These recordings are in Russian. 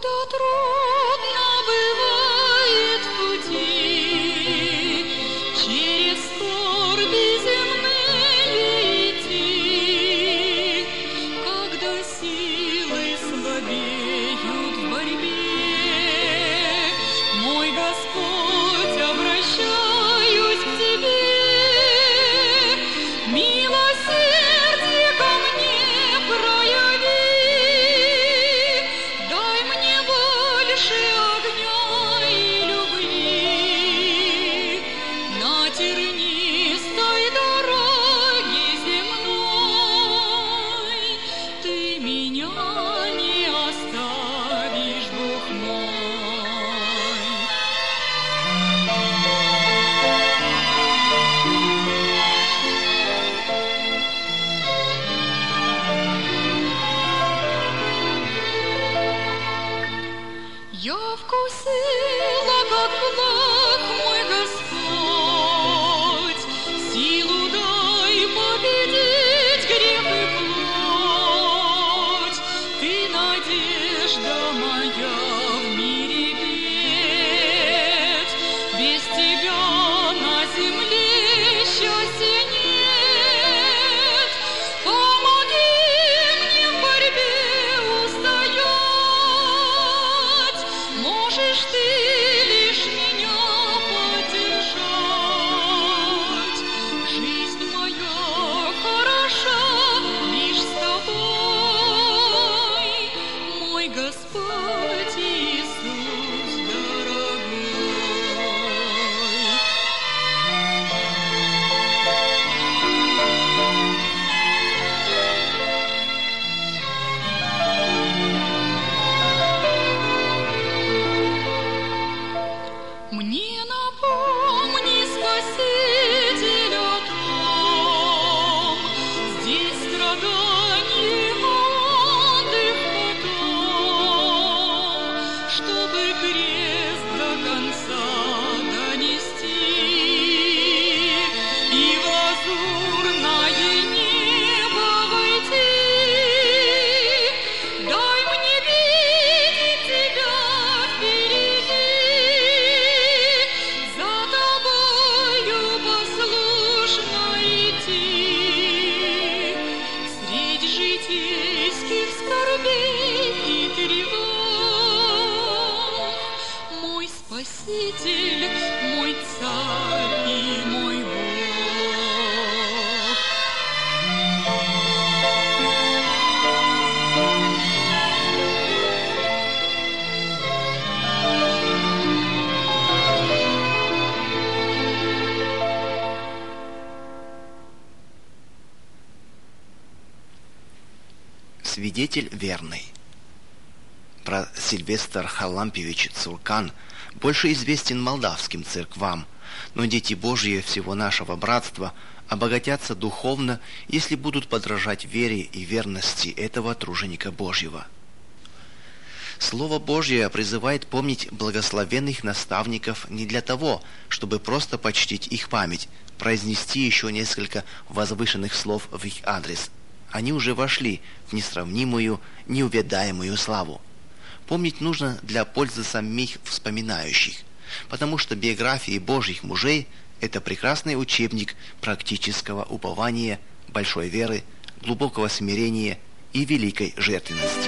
Свидетель верный. Про Сильвестр Харлампиевич Цуркан больше известен молдавским церквам, но дети Божьи всего нашего братства обогатятся духовно, если будут подражать вере и верности этого труженика Божьего. Слово Божье призывает помнить благословенных наставников не для того, чтобы просто почтить их память, произнести еще несколько возвышенных слов в их адрес. Они уже вошли в несравнимую, неувядаемую славу. Помнить нужно для пользы самих вспоминающих, потому что биографии Божьих мужей – это прекрасный учебник практического упования, большой веры, глубокого смирения и великой жертвенности.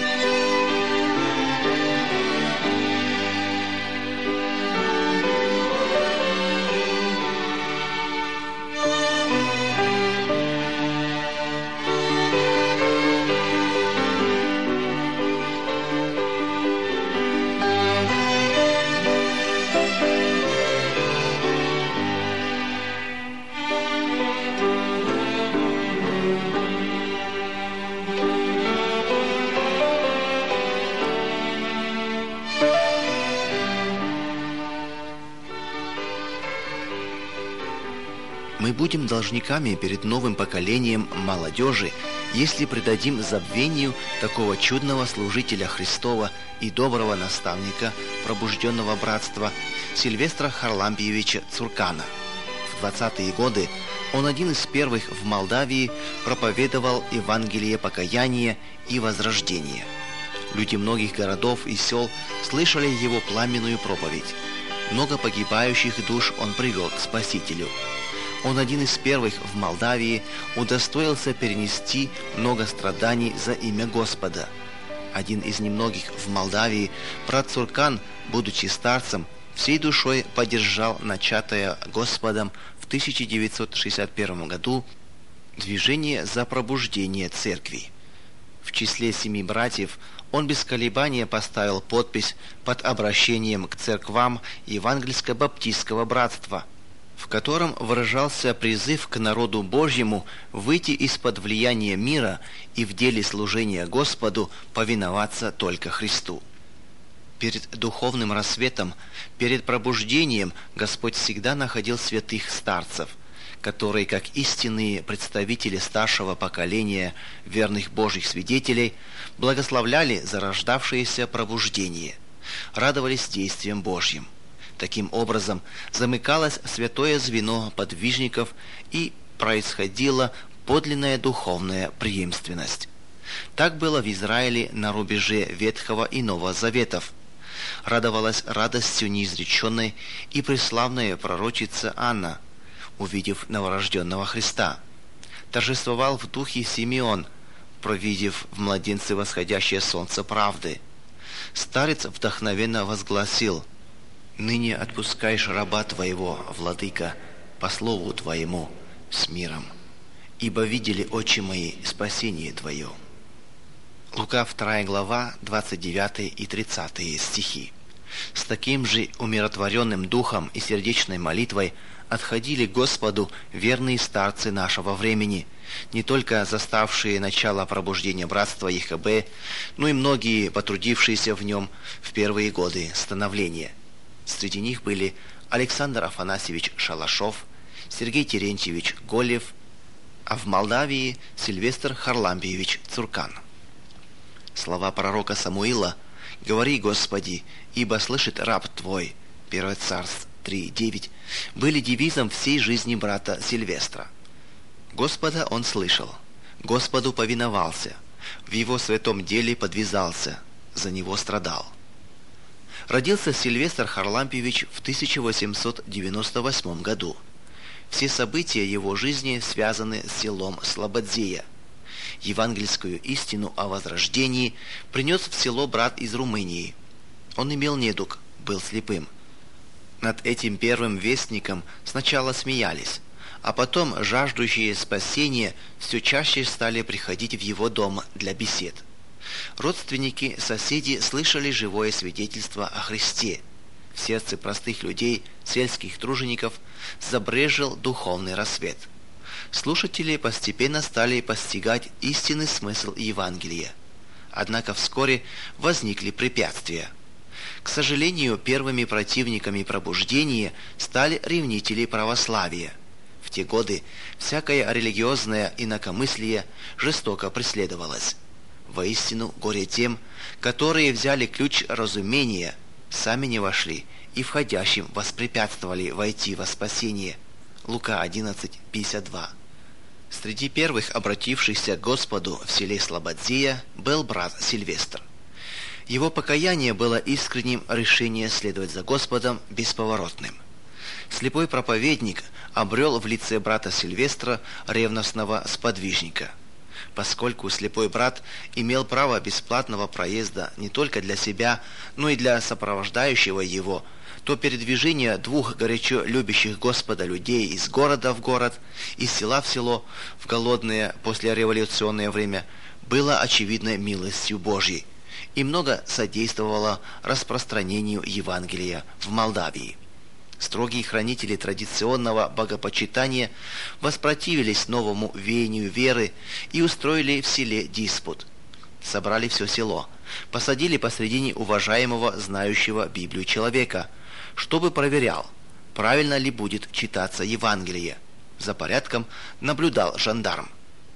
Мы будем должниками перед новым поколением молодежи, если предадим забвению такого чудного служителя Христова и доброго наставника пробужденного братства Сильвестра Харлампиевича Цуркана. В 20-е годы он один из первых в Молдавии проповедовал Евангелие покаяния и возрождения. Люди многих городов и сел слышали его пламенную проповедь. Много погибающих душ он привел к Спасителю. Он один из первых в Молдавии удостоился перенести много страданий за имя Господа. Один из немногих в Молдавии, брат Цуркан, будучи старцем, всей душой поддержал начатое Господом в 1961 году движение за пробуждение церкви. В числе 7 братьев он без колебания поставил подпись под обращением к церквам Евангельско-баптистского братства, в котором выражался призыв к народу Божьему выйти из-под влияния мира и в деле служения Господу повиноваться только Христу. Перед духовным рассветом, перед пробуждением Господь всегда находил святых старцев, которые, как истинные представители старшего поколения верных Божьих свидетелей, благословляли зарождавшееся пробуждение, радовались действиям Божьим. Таким образом, замыкалось святое звено подвижников и происходила подлинная духовная преемственность. Так было в Израиле на рубеже Ветхого и Нового Заветов. Радовалась радостью неизреченной и преславная пророчица Анна, увидев новорожденного Христа. Торжествовал в духе Симеон, провидев в младенце восходящее солнце правды. Старец вдохновенно возгласил: «Ныне отпускаешь раба твоего, владыка, по слову твоему, с миром, ибо видели очи мои спасение твое». Лука 2 глава, 29 и 30 стихи. С таким же умиротворенным духом и сердечной молитвой отходили к Господу верные старцы нашего времени, не только заставшие начало пробуждения братства ЕХБ, но и многие потрудившиеся в нем в первые годы становления. Среди них были Александр Афанасьевич Шалашов, Сергей Терентьевич Голев, а в Молдавии Сильвестр Харлампиевич Цуркан. Слова пророка Самуила «Говори, Господи, ибо слышит раб Твой» 1 Царств 3:9 были девизом всей жизни брата Сильвестра. Господа он слышал, Господу повиновался, в его святом деле подвязался, за него страдал. Родился Сильвестр Харлампиевич в 1898 году. Все события его жизни связаны с селом Слободзея. Евангельскую истину о возрождении принес в село брат из Румынии. Он имел недуг, был слепым. Над этим первым вестником сначала смеялись, а потом жаждущие спасения все чаще стали приходить в его дом для бесед. Родственники, соседи слышали живое свидетельство о Христе. В сердце простых людей, сельских тружеников, забрезжил духовный рассвет. Слушатели постепенно стали постигать истинный смысл Евангелия. Однако вскоре возникли препятствия. К сожалению, первыми противниками пробуждения стали ревнители православия. В те годы всякое религиозное инакомыслие жестоко преследовалось. Воистину, горе тем, которые взяли ключ разумения, сами не вошли и входящим воспрепятствовали войти во спасение. Лука 11:52. Среди первых обратившихся к Господу в селе Слободзея был брат Сильвестр. Его покаяние было искренним решением следовать за Господом бесповоротным. Слепой проповедник обрел в лице брата Сильвестра ревностного сподвижника. Поскольку слепой брат имел право бесплатного проезда не только для себя, но и для сопровождающего его, то передвижение двух горячо любящих Господа людей из города в город, из села в село в голодное послереволюционное время было очевидной милостью Божьей и много содействовало распространению Евангелия в Молдавии. Строгие хранители традиционного богопочитания воспротивились новому веянию веры и устроили в селе диспут. Собрали все село, посадили посредине уважаемого, знающего Библию человека, чтобы проверял, правильно ли будет читаться Евангелие. За порядком наблюдал жандарм.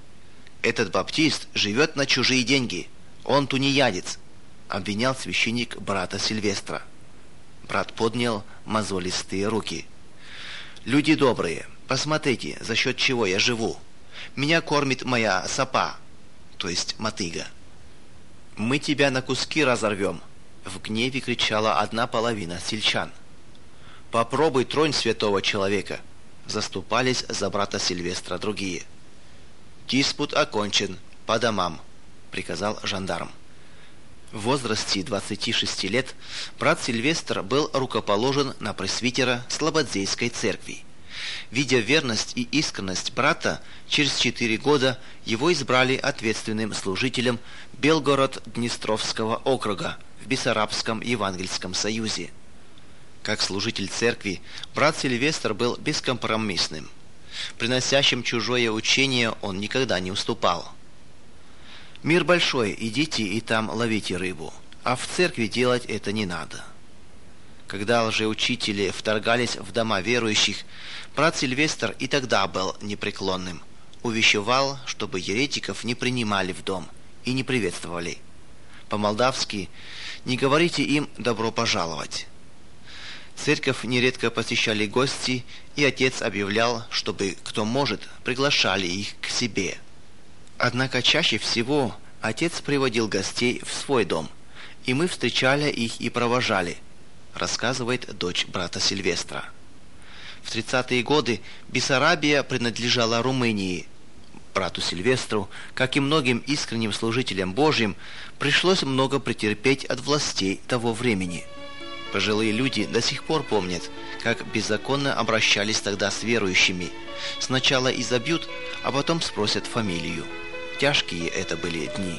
«Этот баптист живет на чужие деньги, он тунеядец», обвинял священник брата Сильвестра. Брат поднял мозолистые руки. «Люди добрые, посмотрите, за счет чего я живу. Меня кормит моя сапа, то есть мотыга». «Мы тебя на куски разорвем!» — в гневе кричала одна половина сельчан. «Попробуй тронь святого человека!» — заступались за брата Сильвестра другие. «Диспут окончен, по домам!» — приказал жандарм. В возрасте 26 лет брат Сильвестр был рукоположен на пресвитера Слободзейской церкви. Видя верность и искренность брата, через 4 года его избрали ответственным служителем Белгород-Днестровского округа в Бессарабском Евангельском союзе. Как служитель церкви, брат Сильвестр был бескомпромиссным. Приносящим чужое учение он никогда не уступал. «Мир большой, идите и там ловите рыбу, а в церкви делать это не надо». Когда лжеучители вторгались в дома верующих, брат Сильвестр и тогда был непреклонным. Увещевал, чтобы еретиков не принимали в дом и не приветствовали. По-молдавски «не говорите им добро пожаловать». Церковь нередко посещали гости, и отец объявлял, чтобы кто может, приглашали их к себе. Однако чаще всего отец приводил гостей в свой дом, и мы встречали их и провожали, рассказывает дочь брата Сильвестра. В 30-е годы Бессарабия принадлежала Румынии. Брату Сильвестру, как и многим искренним служителям Божьим, пришлось много претерпеть от властей того времени. Пожилые люди до сих пор помнят, как беззаконно обращались тогда с верующими. Сначала изобьют, а потом спросят фамилию. Тяжкие это были дни.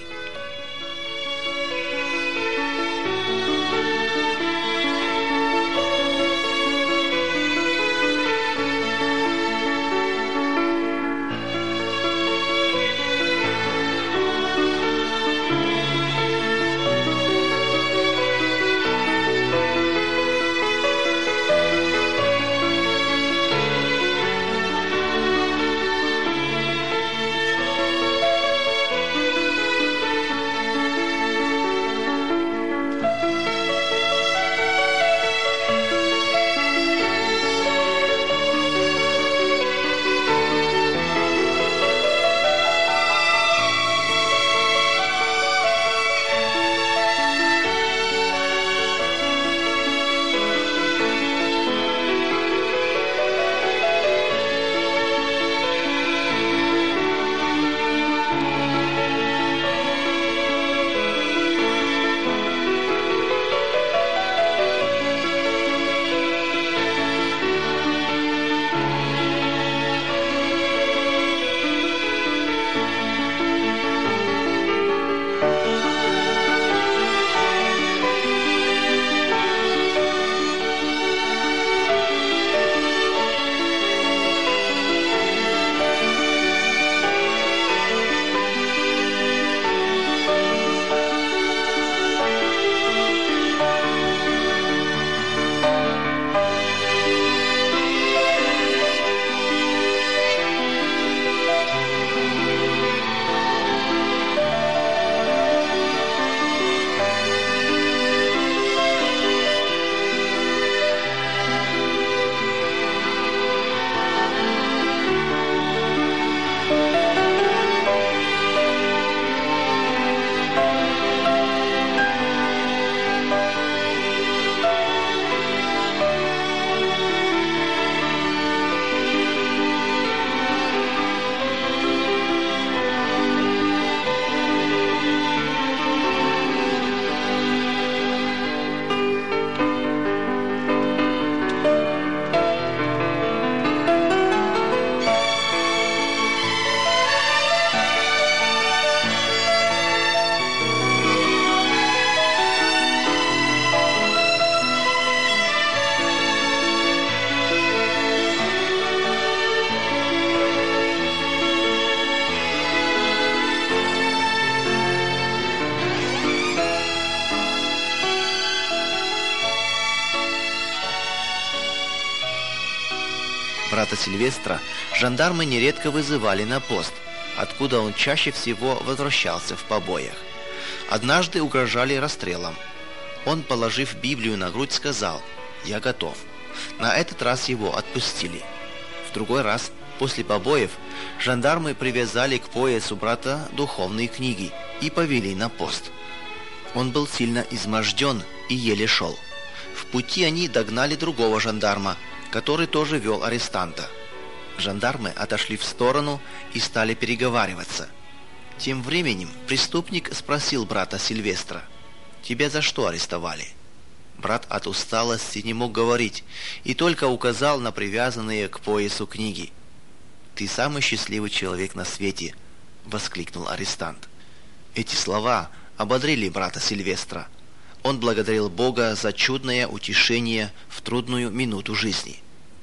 Брата Сильвестра жандармы нередко вызывали на пост, откуда он чаще всего возвращался в побоях. Однажды угрожали расстрелом. Он, положив Библию на грудь, сказал: «Я готов». На этот раз его отпустили. В другой раз, после побоев, жандармы привязали к поясу брата духовные книги и повели на пост. Он был сильно изможден и еле шел. В пути они догнали другого жандарма, который тоже вел арестанта. Жандармы отошли в сторону и стали переговариваться. Тем временем преступник спросил брата Сильвестра: «Тебя за что арестовали?» Брат от усталости не мог говорить и только указал на привязанные к поясу книги. «Ты самый счастливый человек на свете!» — воскликнул арестант. Эти слова ободрили брата Сильвестра. Он благодарил Бога за чудное утешение в трудную минуту жизни.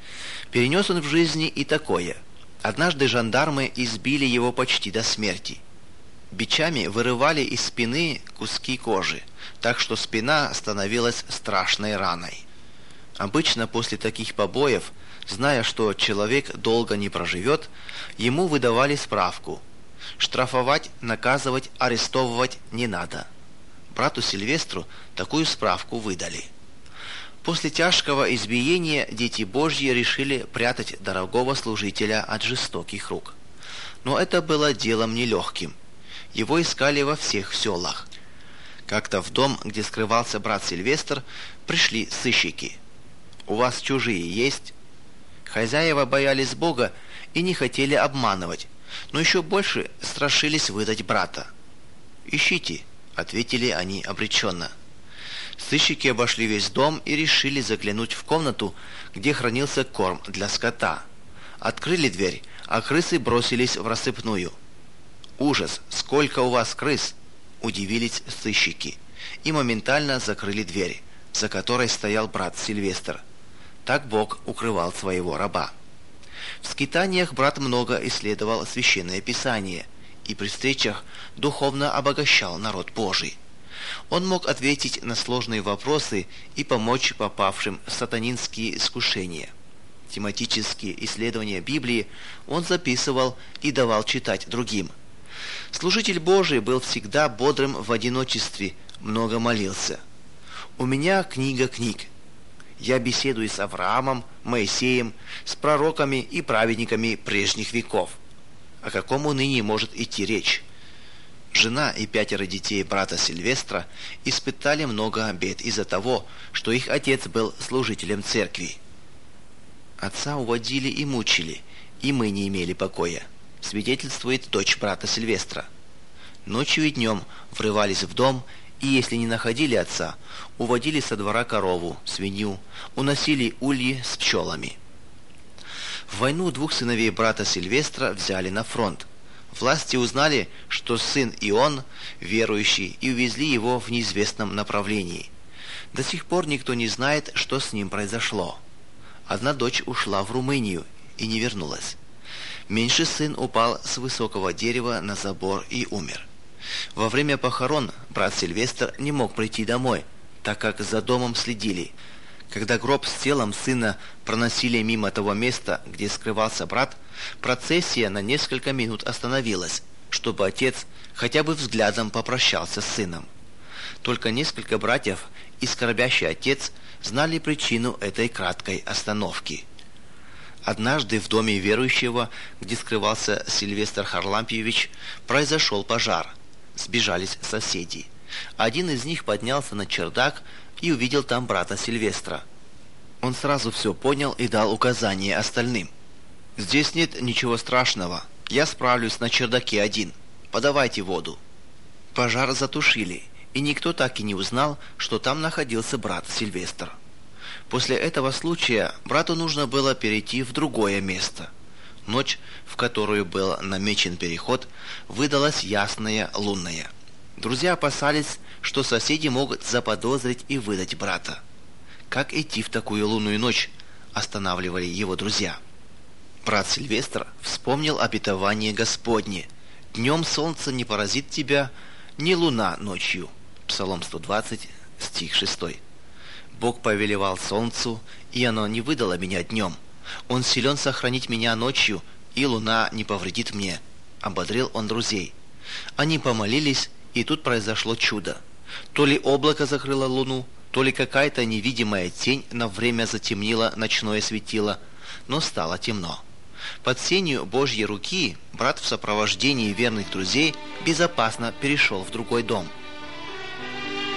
Перенес он в жизни и такое. Однажды жандармы избили его почти до смерти. Бичами вырывали из спины куски кожи, так что спина становилась страшной раной. Обычно после таких побоев, зная, что человек долго не проживет, ему выдавали справку: штрафовать, наказывать, арестовывать не надо. Брату Сильвестру такую справку выдали. После тяжкого избиения дети Божьи решили прятать дорогого служителя от жестоких рук. Но это было делом нелегким. Его искали во всех селах. Как-то в дом, где скрывался брат Сильвестр, пришли сыщики. «У вас чужие есть?» Хозяева боялись Бога и не хотели обманывать, но еще больше страшились выдать брата. «Ищите», — ответили они обреченно. Сыщики обошли весь дом и решили заглянуть в комнату, где хранился корм для скота. Открыли дверь, а крысы бросились в рассыпную. «Ужас! Сколько у вас крыс!» – удивились сыщики и моментально закрыли дверь, за которой стоял брат Сильвестр. Так Бог укрывал своего раба. В скитаниях брат много исследовал Священное Писание и при встречах духовно обогащал народ Божий. Он мог ответить на сложные вопросы и помочь попавшим в сатанинские искушения. Тематические исследования Библии он записывал и давал читать другим. Служитель Божий был всегда бодрым в одиночестве, много молился. «У меня книга книг. Я беседую с Авраамом, Моисеем, с пророками и праведниками прежних веков. О каком уныне может идти речь?» Жена и 5 детей брата Сильвестра испытали много бед из-за того, что их отец был служителем церкви. «Отца уводили и мучили, и мы не имели покоя», свидетельствует дочь брата Сильвестра. Ночью и днем врывались в дом, и если не находили отца, уводили со двора корову, свинью, уносили ульи с пчелами. В войну 2 сыновей брата Сильвестра взяли на фронт. Власти узнали, что сын Ион верующий, и увезли его в неизвестном направлении. До сих пор никто не знает, что с ним произошло. Одна дочь ушла в Румынию и не вернулась. Меньший сын упал с высокого дерева на забор и умер. Во время похорон брат Сильвестр не мог прийти домой, так как за домом следили. Когда гроб с телом сына проносили мимо того места, где скрывался брат, процессия на несколько минут остановилась, чтобы отец хотя бы взглядом попрощался с сыном. Только несколько братьев и скорбящий отец знали причину этой краткой остановки. Однажды в доме верующего, где скрывался Сильвестр Харлампьевич, произошел пожар. Сбежались соседи. Один из них поднялся на чердак и увидел там брата Сильвестра. Он сразу все понял и дал указание остальным. «Здесь нет ничего страшного. Я справлюсь на чердаке один. Подавайте воду». Пожар затушили, и никто так и не узнал, что там находился брат Сильвестр. После этого случая брату нужно было перейти в другое место. Ночь, в которую был намечен переход, выдалась ясная, лунная. Друзья опасались, что соседи могут заподозрить и выдать брата. Как идти в такую лунную ночь, останавливали его друзья. Брат Сильвестр вспомнил обетование Господне: «Днем солнце не поразит тебя, ни луна ночью». Псалом 120, стих 6. Бог повелевал солнцу, и оно не выдало меня днем. Он силен сохранить меня ночью, и луна не повредит мне. Ободрил он друзей. Они помолились, и тут произошло чудо. То ли облако закрыло луну, то ли какая-то невидимая тень на время затемнила ночное светило, но стало темно. Под сенью Божьей руки брат в сопровождении верных друзей безопасно перешел в другой дом.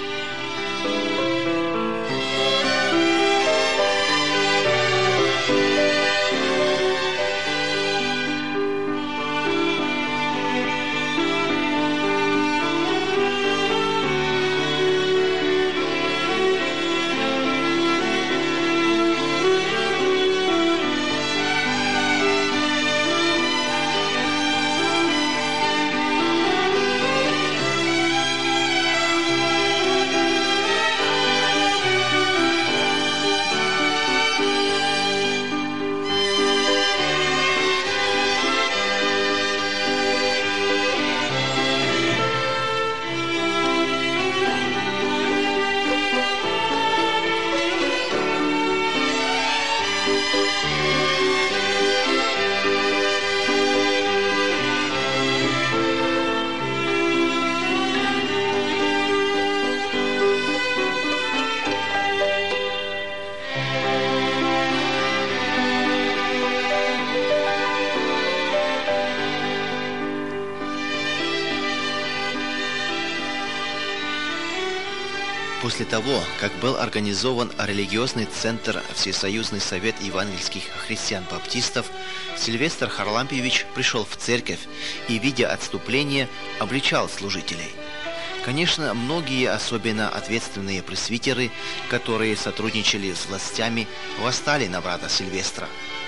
После того, как был организован религиозный центр Всесоюзный совет евангельских христиан-баптистов, Сильвестр Харлампиевич пришел в церковь и, видя отступление, обличал служителей. Конечно, многие, особенно ответственные пресвитеры, которые сотрудничали с властями, восстали на брата Сильвестра.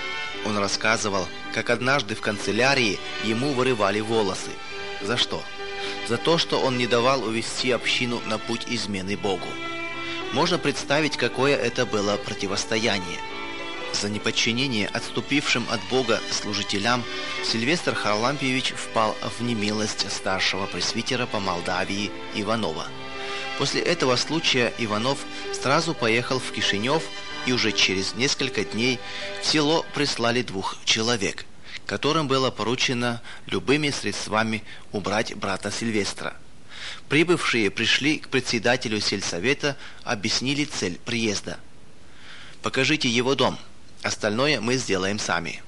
Он рассказывал, как однажды в канцелярии ему вырывали волосы. За что? За то, что он не давал увести общину на путь измены Богу. Можно представить, какое это было противостояние. За неподчинение отступившим от Бога служителям Сильвестр Харлампиевич впал в немилость старшего пресвитера по Молдавии Иванова. После этого случая Иванов сразу поехал в Кишинев, и уже через несколько дней в село прислали 2 человек, которым было поручено любыми средствами убрать брата Сильвестра. Прибывшие пришли к председателю сельсовета, объяснили цель приезда. «Покажите его дом, остальное мы сделаем сами».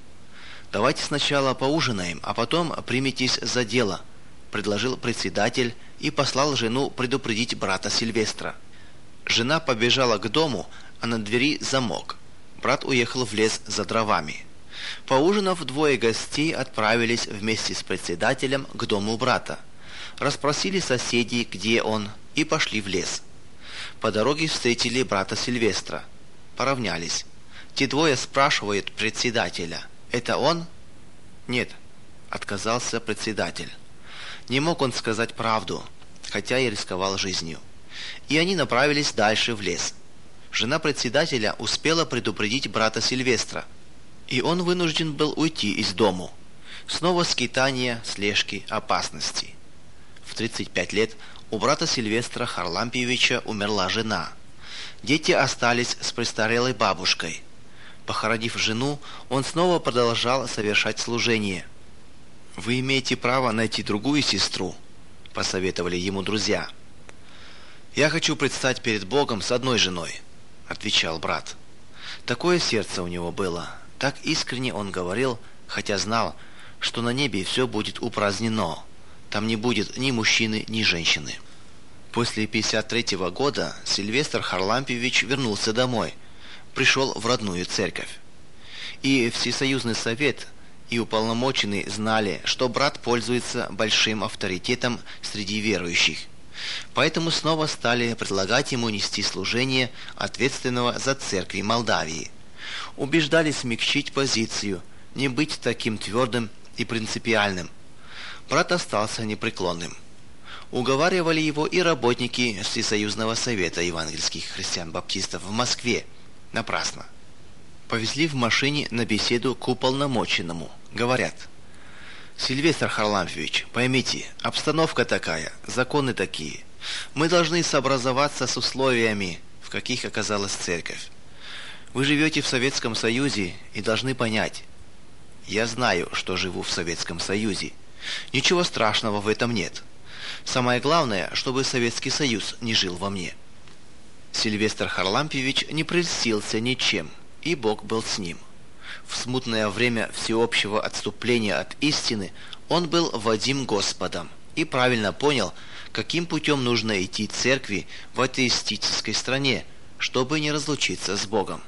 «Давайте сначала поужинаем, а потом приметесь за дело», – предложил председатель и послал жену предупредить брата Сильвестра. Жена побежала к дому, а на двери замок. Брат уехал в лес за дровами. Поужинав, 2 гостей отправились вместе с председателем к дому брата. Расспросили соседей, где он, и пошли в лес. По дороге встретили брата Сильвестра. Поравнялись. Те 2 спрашивают председателя: «Это он?» «Нет», — отказался председатель. Не мог он сказать правду, хотя и рисковал жизнью. И они направились дальше в лес. Жена председателя успела предупредить брата Сильвестра, и он вынужден был уйти из дому. Снова скитания, слежки, опасности. В 35 лет у брата Сильвестра Харлампиевича умерла жена. Дети остались с престарелой бабушкой. Похоронив жену, он снова продолжал совершать служение. «Вы имеете право найти другую сестру», – посоветовали ему друзья. «Я хочу предстать перед Богом с одной женой», – отвечал брат. Такое сердце у него было. Так искренне он говорил, хотя знал, что на небе все будет упразднено. Там не будет ни мужчины, ни женщины. После 1953 года Сильвестр Харлампиевич вернулся домой, пришел в родную церковь. И Всесоюзный совет, и уполномоченные знали, что брат пользуется большим авторитетом среди верующих. Поэтому снова стали предлагать ему нести служение ответственного за церкви Молдавии. Убеждали смягчить позицию, не быть таким твердым и принципиальным. Брат остался непреклонным. Уговаривали его и работники Всесоюзного совета евангельских христиан-баптистов в Москве. Напрасно. Повезли в машине на беседу к уполномоченному. Говорят: «Сильвестр Харлампиевич, поймите, обстановка такая, законы такие. Мы должны сообразоваться с условиями, в каких оказалась церковь. Вы живете в Советском Союзе и должны понять. Я знаю, что живу в Советском Союзе. Ничего страшного в этом нет. Самое главное, чтобы Советский Союз не жил во мне». Сильвестр Харлампиевич не прельстился ничем, и Бог был с ним. В смутное время всеобщего отступления от истины он был водим Господом и правильно понял, каким путем нужно идти церкви в атеистической стране, чтобы не разлучиться с Богом.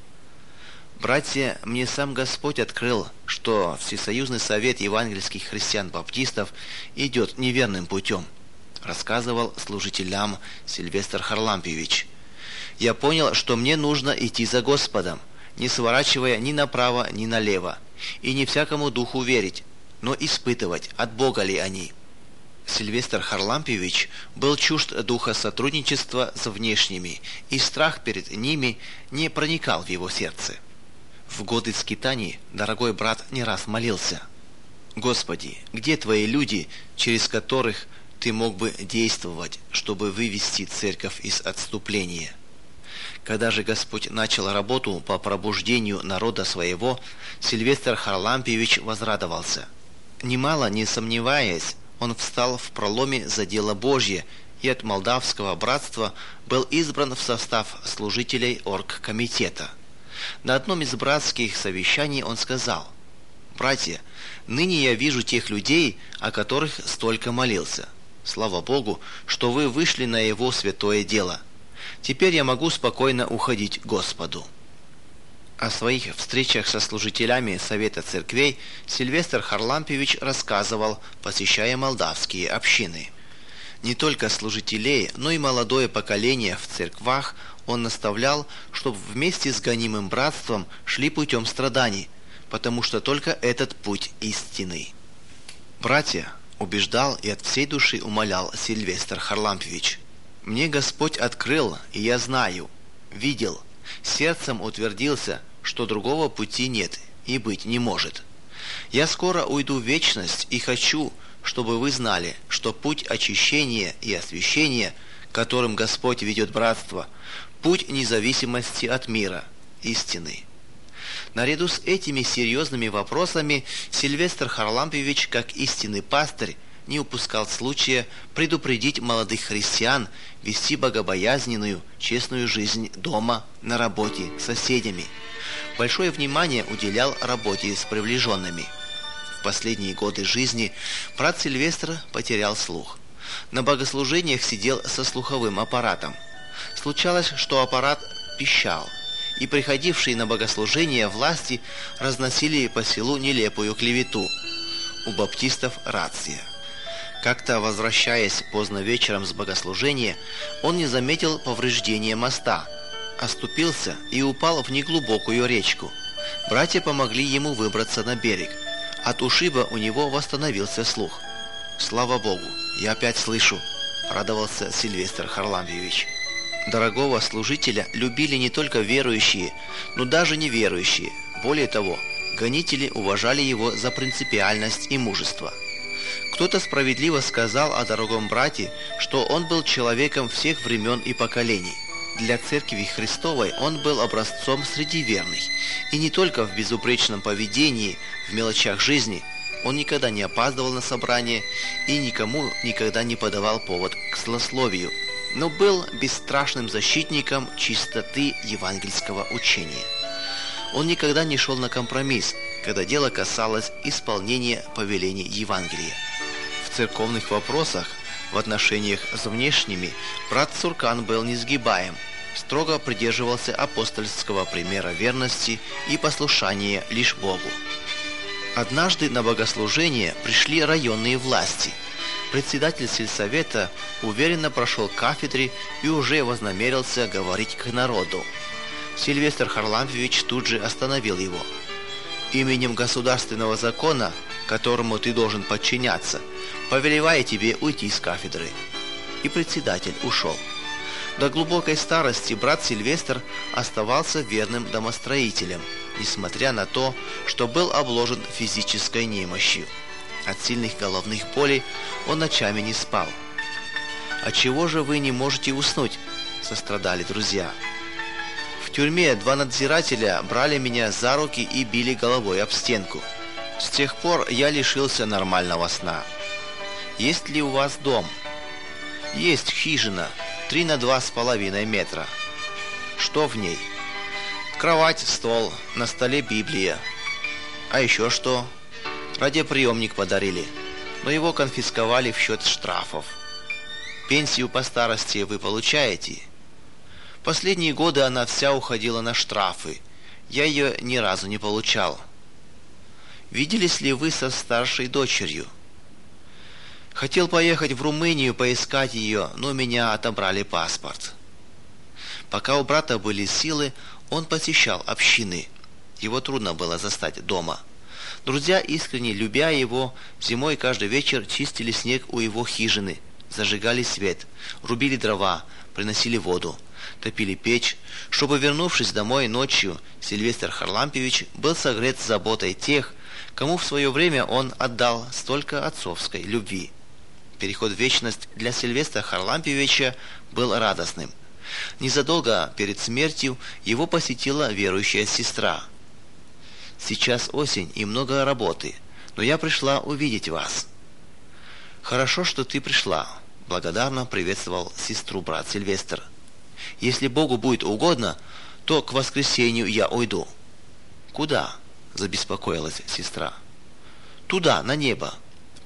«Братья, мне сам Господь открыл, что Всесоюзный совет евангельских христиан-баптистов идет неверным путем», рассказывал служителям Сильвестр Харлампиевич. «Я понял, что мне нужно идти за Господом, не сворачивая ни направо, ни налево, и не всякому духу верить, но испытывать, от Бога ли они». Сильвестр Харлампиевич был чужд духа сотрудничества с внешними, и страх перед ними не проникал в его сердце. В годы скитаний дорогой брат не раз молился: «Господи, где Твои люди, через которых Ты мог бы действовать, чтобы вывести церковь из отступления?» Когда же Господь начал работу по пробуждению народа своего, Сильвестр Харлампиевич возрадовался. Немало не сомневаясь, он встал в проломе за дело Божье и от молдавского братства был избран в состав служителей оргкомитета. На одном из братских совещаний он сказал: «Братья, ныне я вижу тех людей, о которых столько молился. Слава Богу, что вы вышли на Его святое дело. Теперь я могу спокойно уходить к Господу». О своих встречах со служителями Совета Церквей Сильвестр Харлампиевич рассказывал, посещая молдавские общины. Не только служителей, но и молодое поколение в церквах он наставлял, чтобы вместе с гонимым братством шли путем страданий, потому что только этот путь истинный. «Братья», — убеждал и от всей души умолял Сильвестр Харлампиевич, «мне Господь открыл, и я знаю, видел, сердцем утвердился, что другого пути нет и быть не может. Я скоро уйду в вечность и хочу, чтобы вы знали, что путь очищения и освящения, которым Господь ведет братство, путь независимости от мира, истины». Наряду с этими серьезными вопросами Сильвестр Харлампиевич, как истинный пастырь, не упускал случая предупредить молодых христиан вести богобоязненную, честную жизнь дома, на работе, с соседями. Большое внимание уделял работе с приближенными. В последние годы жизни брат Сильвестр потерял слух. На богослужениях сидел со слуховым аппаратом. Случалось, что аппарат пищал, и приходившие на богослужение власти разносили по селу нелепую клевету. У баптистов рация. Как-то, возвращаясь поздно вечером с богослужения, он не заметил повреждения моста, оступился и упал в неглубокую речку. Братья помогли ему выбраться на берег. От ушиба у него восстановился слух. «Слава Богу, я опять слышу», — радовался Сильвестр Харлампиевич. Дорогого служителя любили не только верующие, но даже неверующие. Более того, гонители уважали его за принципиальность и мужество. Кто-то справедливо сказал о дорогом брате, что он был человеком всех времен и поколений. Для Церкви Христовой он был образцом среди верных, и не только в безупречном поведении, в мелочах жизни. Он никогда не опаздывал на собрание и никому никогда не подавал повод к злословию, но был бесстрашным защитником чистоты евангельского учения. Он никогда не шел на компромисс, когда дело касалось исполнения повелений Евангелия. В церковных вопросах, в отношениях с внешними, брат Цуркан был несгибаем, строго придерживался апостольского примера верности и послушания лишь Богу. Однажды на богослужение пришли районные власти. Председатель сельсовета уверенно прошел к кафедре и уже вознамерился говорить к народу. Сильвестр Харлампиевич тут же остановил его. «Именем государственного закона, которому ты должен подчиняться, повелеваю тебе уйти с кафедры». И председатель ушел. До глубокой старости брат Сильвестр оставался верным домостроителем, несмотря на то, что был обложен физической немощью. От сильных головных болей он ночами не спал. «Отчего же вы не можете уснуть?» – сострадали друзья. «В тюрьме 2 надзирателя брали меня за руки и били головой об стенку. С тех пор я лишился нормального сна». «Есть ли у вас дом?» «Есть хижина, 3 на 2,5 метра». «Что в ней?» «Кровать, стол, на столе Библия». «А еще что?» «Радиоприемник подарили, но его конфисковали в счет штрафов». «Пенсию по старости вы получаете?» «Последние годы она вся уходила на штрафы. Я ее ни разу не получал». «Виделись ли вы со старшей дочерью?» «Хотел поехать в Румынию поискать ее, но меня отобрали паспорт». Пока у брата были силы, он посещал общины. Его трудно было застать дома. Друзья, искренне любя его, зимой каждый вечер чистили снег у его хижины, зажигали свет, рубили дрова, приносили воду, топили печь, чтобы, вернувшись домой ночью, Сильвестр Харлампиевич был согрет заботой тех, кому в свое время он отдал столько отцовской любви. Переход в вечность для Сильвестра Харлампиевича был радостным. Незадолго перед смертью его посетила верующая сестра. «Сейчас осень и много работы, но я пришла увидеть вас». «Хорошо, что ты пришла», — благодарно приветствовал сестру брат Сильвестр. «Если Богу будет угодно, то к воскресенью я уйду». «Куда?» — забеспокоилась сестра. «Туда, на небо.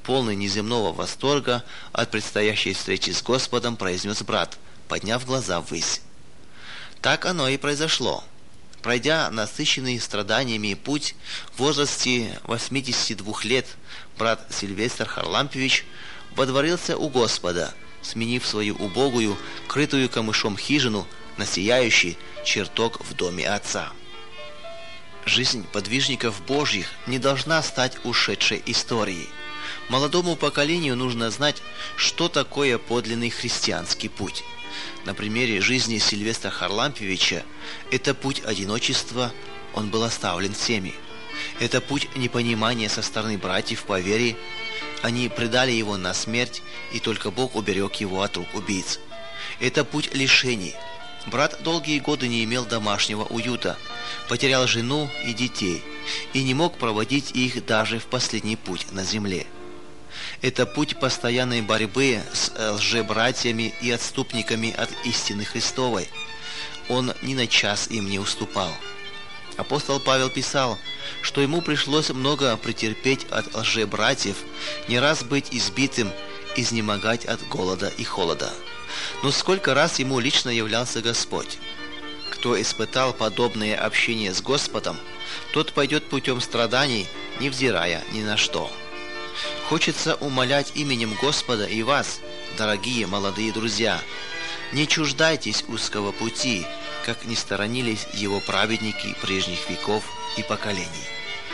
полный неземного восторга от предстоящей встречи с Господом, произнес брат, подняв глаза ввысь. Так оно и произошло. Пройдя насыщенный страданиями путь, в возрасте 82 лет брат Сильвестр Харлампевич водворился у Господа, сменив свою убогую, крытую камышом хижину на сияющий чертог в доме Отца. Жизнь подвижников Божьих не должна стать ушедшей историей. Молодому поколению нужно знать, что такое подлинный христианский путь. На примере жизни Сильвестра Харлампевича это путь одиночества, он был оставлен всеми. Это путь непонимания со стороны братьев по вере, они предали его на смерть, и только Бог уберег его от рук убийц. Это путь лишений. Брат долгие годы не имел домашнего уюта, потерял жену и детей, и не мог проводить их даже в последний путь на земле. Это путь постоянной борьбы с лжебратьями и отступниками от истины Христовой. Он ни на час им не уступал. Апостол Павел писал, что ему пришлось много претерпеть от лжебратьев, не раз быть избитым, изнемогать от голода и холода. Но сколько раз ему лично являлся Господь. Кто испытал подобное общение с Господом, тот пойдет путем страданий, невзирая ни на что. Хочется умолять именем Господа и вас, дорогие молодые друзья, не чуждайтесь узкого пути, как не сторонились его праведники прежних веков и поколений.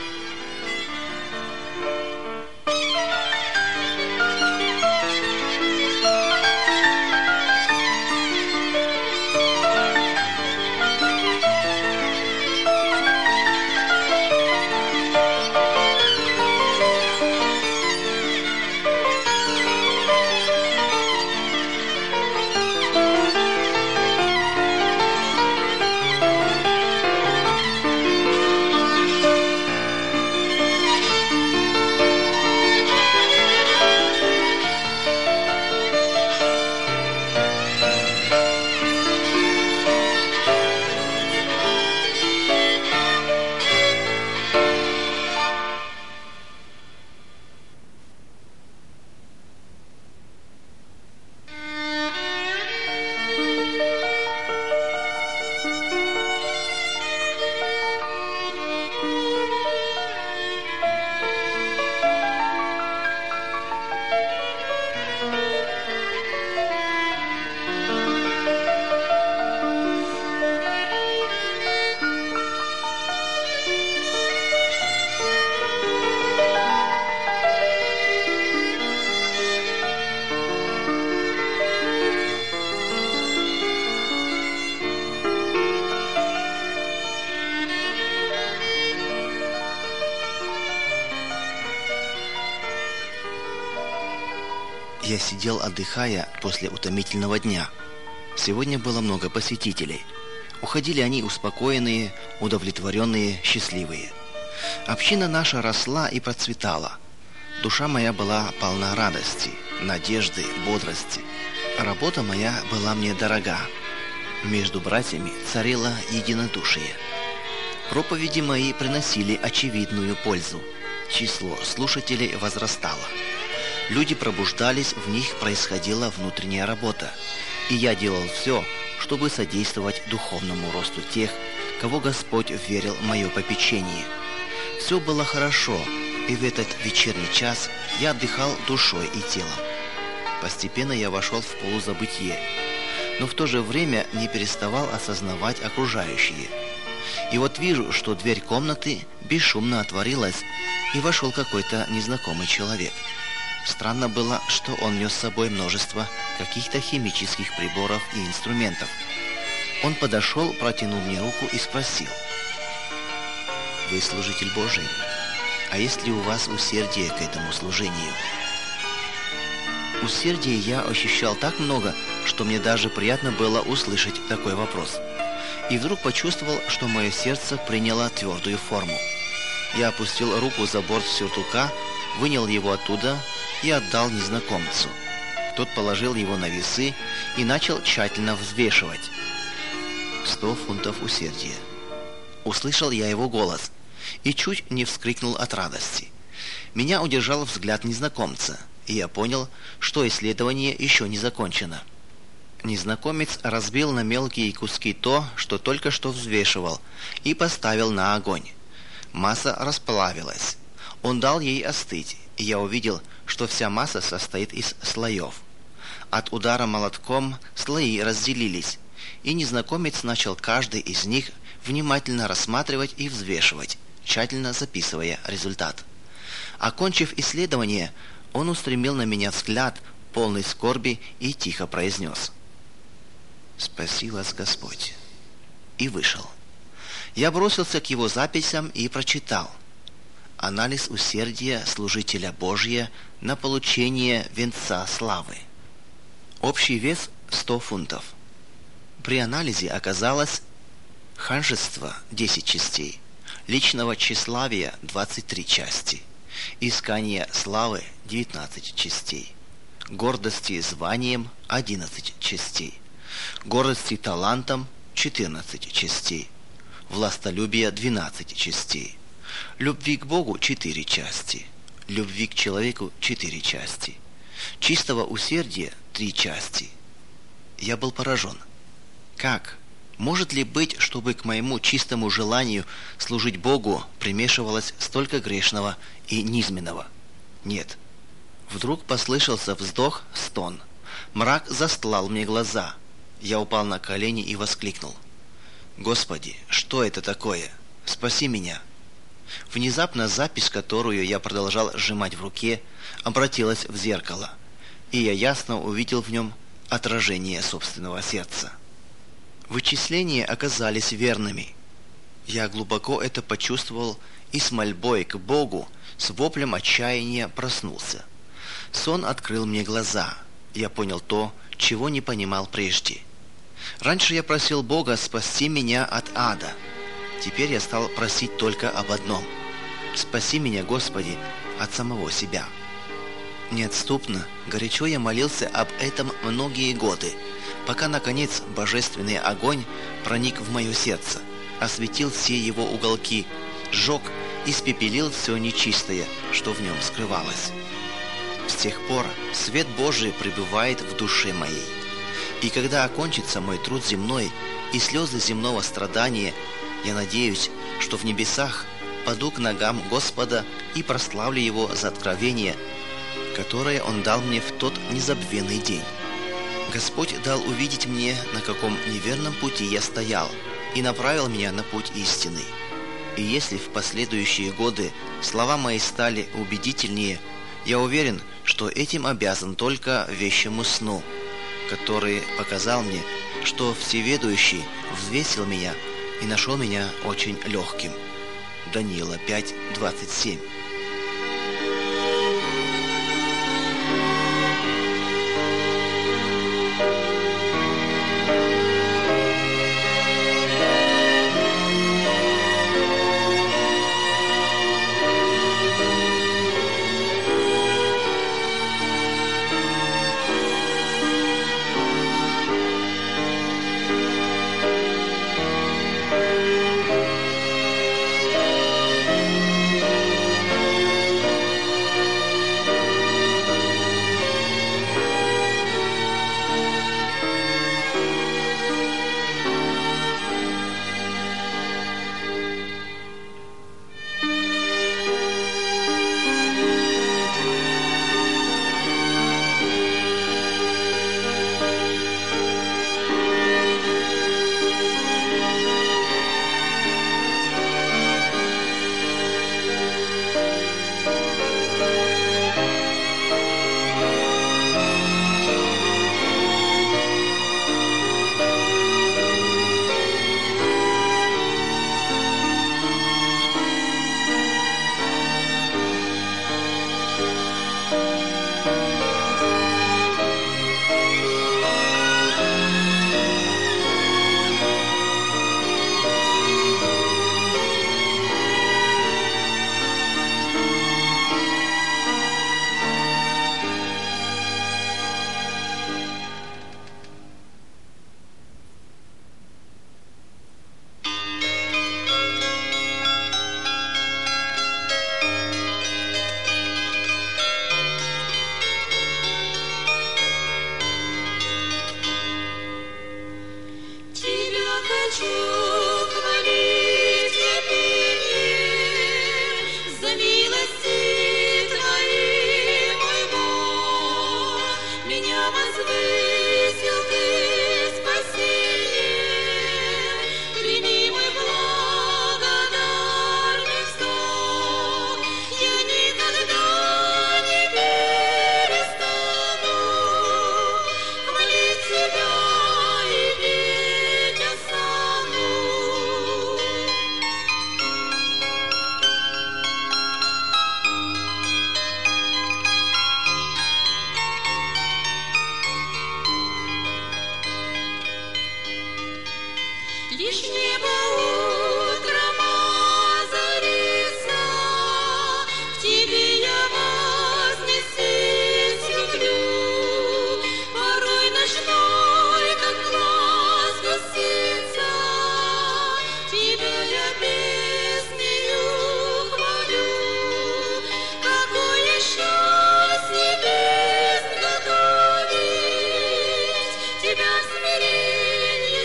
Я сидел, отдыхая после утомительного дня. Сегодня было много посетителей. Уходили они успокоенные, удовлетворенные, счастливые. Община наша росла и процветала. Душа моя была полна радости, надежды, бодрости. Работа моя была мне дорога. Между братьями царило единодушие. Проповеди мои приносили очевидную пользу. Число слушателей возрастало. Люди пробуждались, в них происходила внутренняя работа. И я делал все, чтобы содействовать духовному росту тех, кого Господь вверил в мое попечение. Все было хорошо, и в этот вечерний час я отдыхал душой и телом. Постепенно я вошел в полузабытие, но в то же время не переставал осознавать окружающее. И вот вижу, что дверь комнаты бесшумно отворилась, и вошел какой-то незнакомый человек. Странно было, что он нес с собой множество каких-то химических приборов и инструментов. Он подошел, протянул мне руку и спросил: «Вы служитель Божий? А есть ли у вас усердие к этому служению?» Усердия я ощущал так много, что мне даже приятно было услышать такой вопрос. И вдруг почувствовал, что мое сердце приняло твердую форму. Я опустил руку за борт сюртука, вынял его оттуда и отдал незнакомцу. Тот положил его на весы и начал тщательно взвешивать. 100 фунтов усердия. Услышал я его голос и чуть не вскрикнул от радости. Меня удержал взгляд незнакомца, и я понял, что исследование еще не закончено. Незнакомец разбил на мелкие куски то, что только что взвешивал, и поставил на огонь. Масса расплавилась. Он дал ей остыть, и я увидел, что вся масса состоит из слоев. От удара молотком слои разделились, и незнакомец начал каждый из них внимательно рассматривать и взвешивать, тщательно записывая результат. Окончив исследование, он устремил на меня взгляд, полный скорби, и тихо произнес: «Спаси вас, Господь!» и вышел. Я бросился к его записям и прочитал: анализ усердия служителя Божия на получение венца славы. Общий вес 100 фунтов. При анализе оказалось: ханжество 10 частей, личного тщеславия 23 части, искание славы 19 частей, гордости званием 11 частей, гордости талантом 14 частей, властолюбия 12 частей, любви к Богу 4 части, любви к человеку 4 части, чистого усердия 3 части. Я был поражен. Как? Может ли быть, чтобы к моему чистому желанию служить Богу примешивалось столько грешного и низменного? Нет. Вдруг послышался вздох, стон. Мрак застлал мне глаза. Я упал на колени и воскликнул: «Господи, что это такое? Спаси меня!» Внезапно запись, которую я продолжал сжимать в руке, обратилась в зеркало, и я ясно увидел в нем отражение собственного сердца. Вычисления оказались верными. Я глубоко это почувствовал и с мольбой к Богу, с воплем отчаяния проснулся. Сон открыл мне глаза. Я понял то, чего не понимал прежде. Раньше я просил Бога спасти меня от ада. Теперь я стал просить только об одном: спаси меня, Господи, от самого себя. Неотступно, горячо я молился об этом многие годы, пока, наконец, божественный огонь проник в мое сердце, осветил все его уголки, сжег, испепелил все нечистое, что в нем скрывалось. С тех пор свет Божий пребывает в душе моей. И когда окончится мой труд земной и слезы земного страдания, я надеюсь, что в небесах паду к ногам Господа и прославлю Его за откровение, которое Он дал мне в тот незабвенный день. Господь дал увидеть мне, на каком неверном пути я стоял, и направил меня на путь истинный. И если в последующие годы слова мои стали убедительнее, я уверен, что этим обязан только вещему сну, который показал мне, что Всеведущий взвесил меня и нашел меня очень легким. Даниила 5:27. хочу хвалить я пение за милости Твои, мой Бог. Меня возвысил Ты, спасение, прими мой благодарный вздох. Я никогда не перестану хвалить Тебя и петь осану. Лишь небо утром озарится, к Тебе я вознестись люблю. Порой ночной, как глаз гасится, Тебя я песнею хвалю. Какое счастье песнь готовить, Тебя в смирении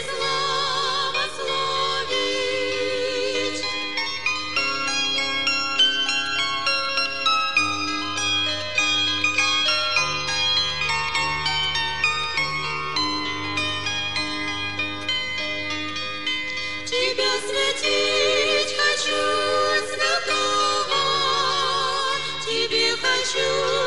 славословить. Тебя святить хочу святого, Тебе хочу